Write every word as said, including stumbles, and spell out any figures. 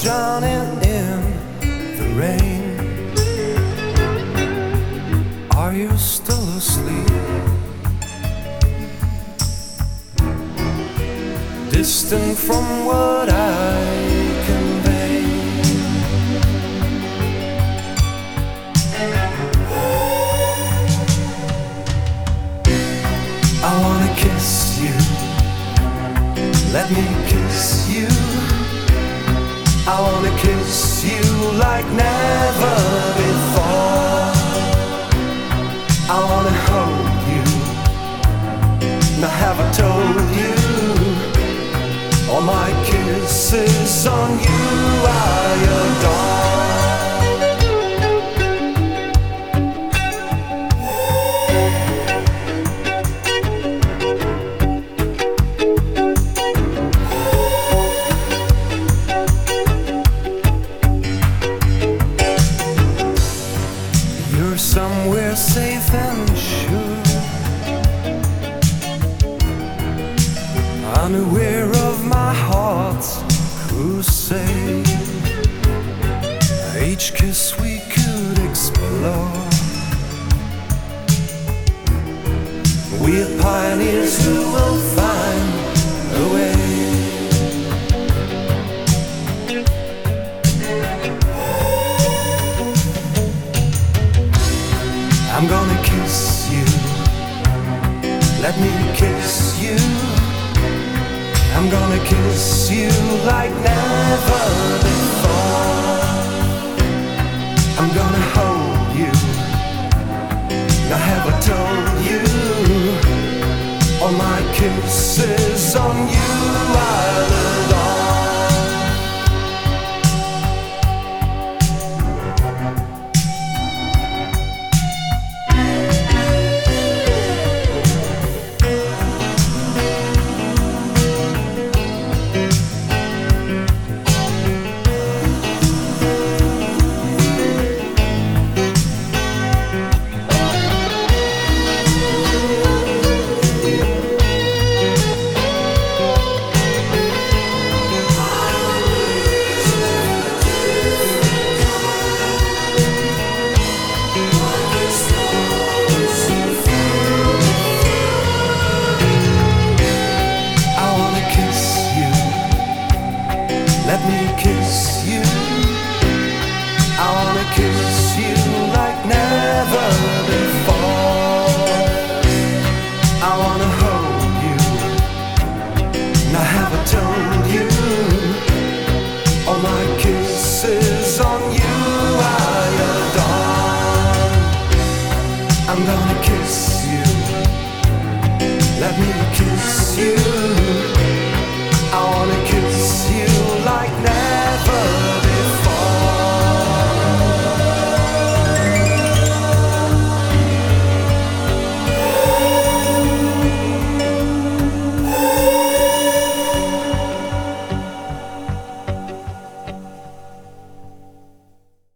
drowning in the rain. Are you still asleep? Distant from what I convey. I wanna kiss you. Let me kiss you. I wanna kiss you like never before. I wanna hold you. Now have I told you? All my kisses on you I adore. You're somewhere safe and sure, unaware of my heart's crusade. Each kiss we could explore. We're pioneers who will find a way. I'm gonna kiss you. Let me kiss you. I'm gonna kiss you like never before. I'm gonna hold you. Now have I told you? All my kisses on you I'll adore. Let me kiss you. I wanna kiss you like never before. I wanna hold you. Now have I told you? All my kisses on you I adore. I'm gonna kiss you. Let me kiss you.